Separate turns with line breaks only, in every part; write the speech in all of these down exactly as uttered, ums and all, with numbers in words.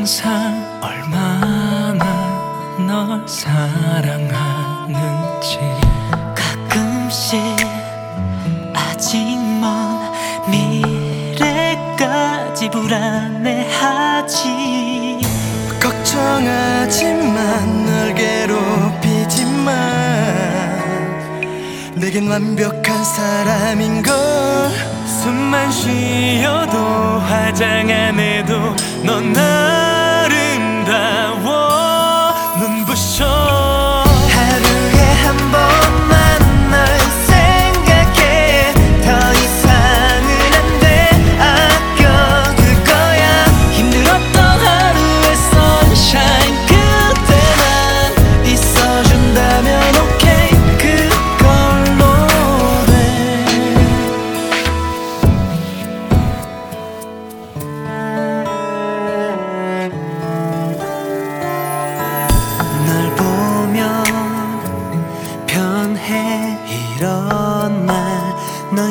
항상 얼마나 널 사랑하는지.
가끔씩 아직 먼 미래까지 불안해하지.
걱정하지만 널 괴롭히지만 내겐 완벽한 사람인걸.
숨만 쉬어도 화장 안 해도 넌 아름다워. 눈부셔.
하루에 한 번만 널 생각해. 더 이상은 안 돼. 아껴둘 거야. 힘들었던 하루의 sunshine 그때만 있어준다면 오케이. 그걸로 돼. 널 보면 편해 이런 말 넌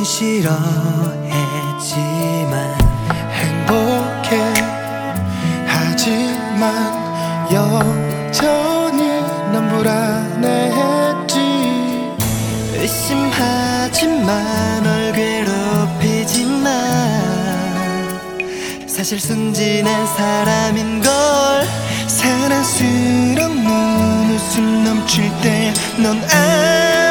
싫어했지만
행복해 하지만 여전히 난 불안해했지.
의심하지마. 널 괴롭히지마. 사실 순진한 사람인걸.
사랑스러운 눈웃음 넘칠 때 넌